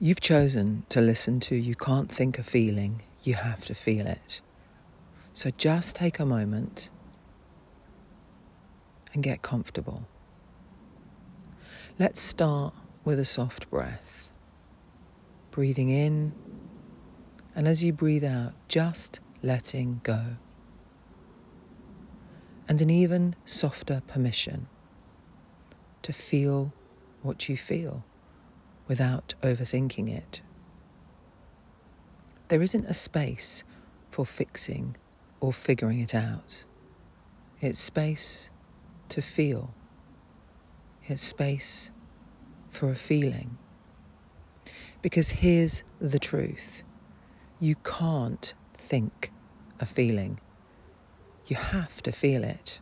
You've chosen to listen to You Can't Think a Feeling, You Have to Feel It. So just take a moment and get comfortable. Let's start with a soft breath. Breathing in, and as you breathe out, just letting go. And an even softer permission to feel what you feel without overthinking it. There isn't a space for fixing or figuring it out. It's space to feel. It's space for a feeling. Because here's the truth. You can't think a feeling. You have to feel it.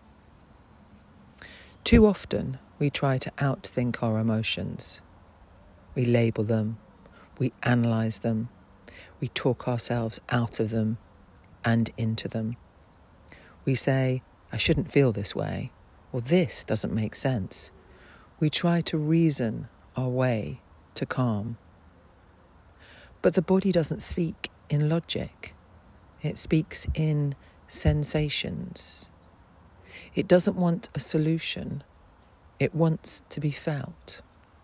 Too often we try to outthink our emotions. We label them, we analyse them, we talk ourselves out of them and into them. We say, I shouldn't feel this way, or this doesn't make sense. We try to reason our way to calm. But the body doesn't speak in logic. It speaks in sensations. It doesn't want a solution. It wants to be felt.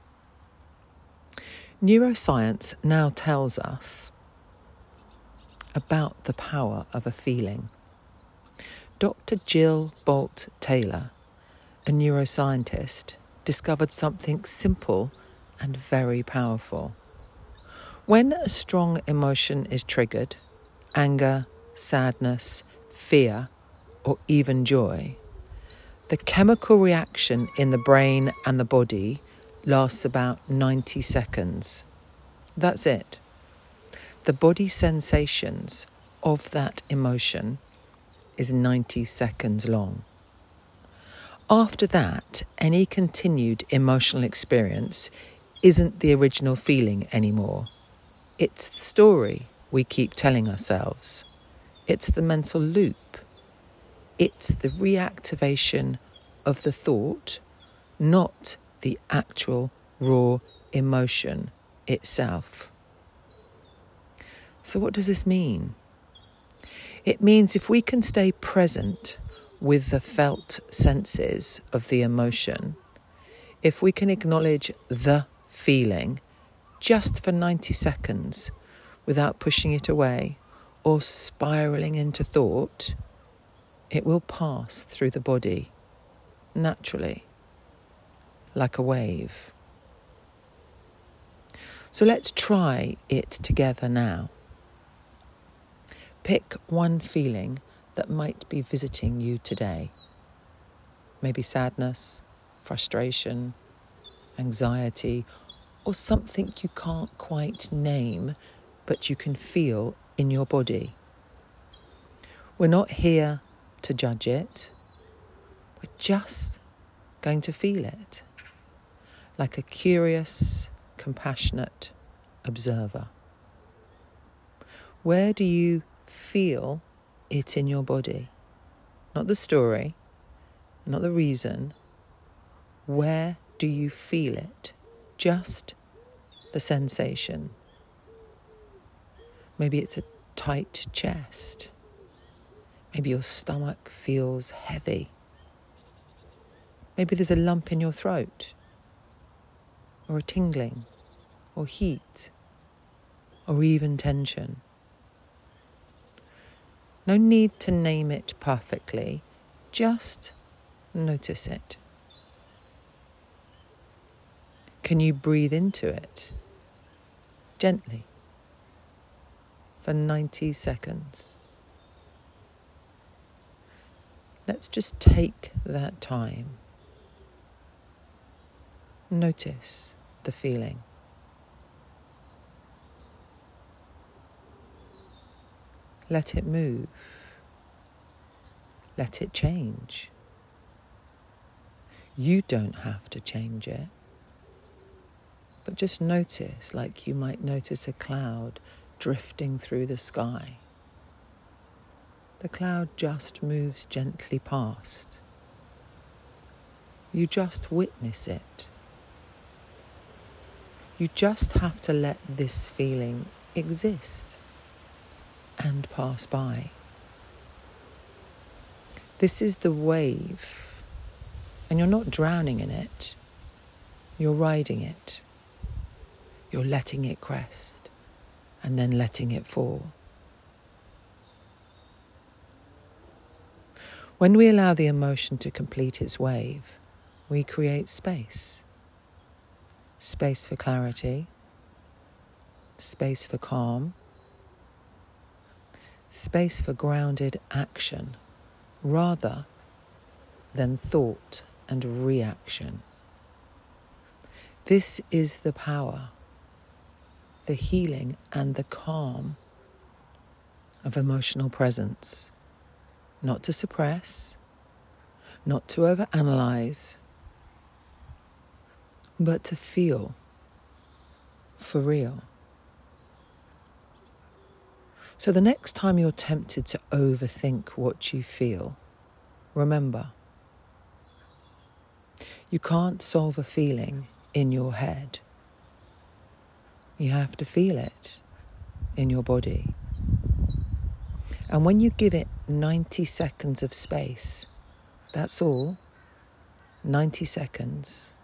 Neuroscience now tells us about the power of a feeling. Dr. Jill Bolte Taylor, a neuroscientist, discovered something simple and very powerful. When a strong emotion is triggered, anger, sadness, fear, or even joy, the chemical reaction in the brain and the body lasts about 90 seconds. That's it. The body sensations of that emotion is 90 seconds long. After that, any continued emotional experience isn't the original feeling anymore. It's the story we keep telling ourselves. It's the mental loop. It's the reactivation of the thought, not the actual raw emotion itself. So what does this mean? It means if we can stay present with the felt senses of the emotion, if we can acknowledge the feeling just for 90 seconds without pushing it away or spiralling into thought, it will pass through the body naturally, like a wave. So let's try it together now. Pick one feeling that might be visiting you today. Maybe sadness, frustration, anxiety, or something you can't quite name, but you can feel in your body. We're not here to judge it. We're just going to feel it, like a curious, compassionate observer. Where do you feel it in your body? Not the story, not the reason. Where do you feel it? Just the sensation. Maybe it's a tight chest. Maybe your stomach feels heavy. Maybe there's a lump in your throat, or a tingling, or heat, or even tension. No need to name it perfectly, just notice it. Can you breathe into it gently for 90 seconds? Let's just take that time. Notice the feeling. Let it move. Let it change. You don't have to change it. But just notice, like you might notice a cloud drifting through the sky. The cloud just moves gently past. You just witness it. You just have to let this feeling exist and pass by. This is the wave, and you're not drowning in it. You're riding it. You're letting it crest and then letting it fall. When we allow the emotion to complete its wave, we create space. Space for clarity, space for calm, space for grounded action rather than thought and reaction. This is the power, the healing and the calm of emotional presence. Not to suppress, not to overanalyze, but to feel for real. So the next time you're tempted to overthink what you feel, remember, you can't solve a feeling in your head. You have to feel it in your body. And when you give it 90 seconds of space, that's all, 90 seconds,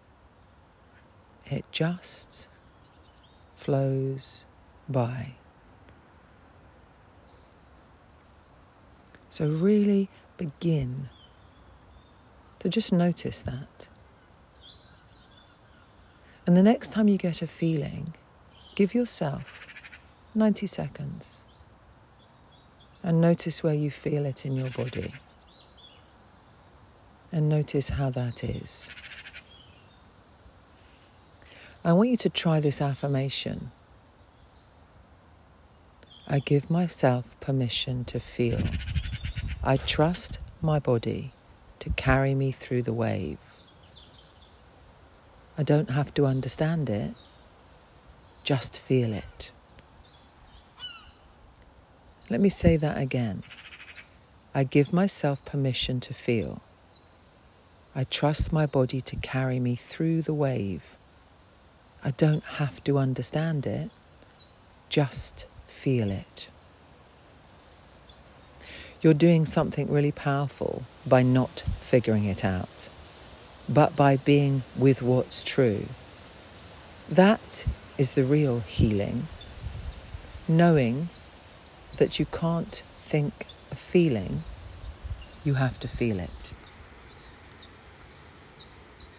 it just flows by. So really begin to just notice that. And the next time you get a feeling, give yourself 90 seconds and notice where you feel it in your body. And notice how that is. I want you to try this affirmation. I give myself permission to feel. I trust my body to carry me through the wave. I don't have to understand it, just feel it. Let me say that again. I give myself permission to feel. I trust my body to carry me through the wave. I don't have to understand it, just feel it. You're doing something really powerful by not figuring it out, but by being with what's true. That is the real healing, knowing that you can't think a feeling, you have to feel it.